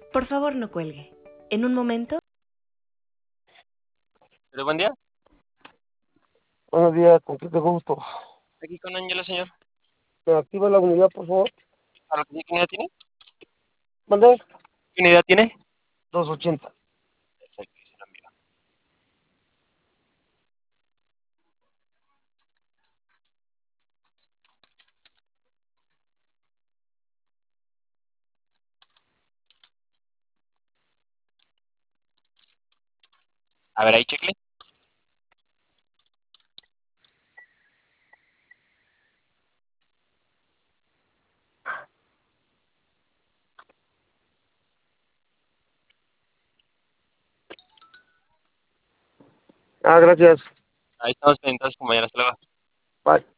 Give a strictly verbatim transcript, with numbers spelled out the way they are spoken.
Por favor, no cuelgue. En un momento. Pero buen día. Buenos días, ¿con qué te gusto? Aquí con Ángela, señor. ¿Me activa la unidad, por favor? ¿A lo que sí, ¿qué unidad tiene? ¿Mandé? ¿Qué unidad tiene? doscientos ochenta. Perfecto, y se lo envío. A ver, ahí checle. Ah, gracias. Ahí estamos pendientes, compañeros. Hasta luego. Bye.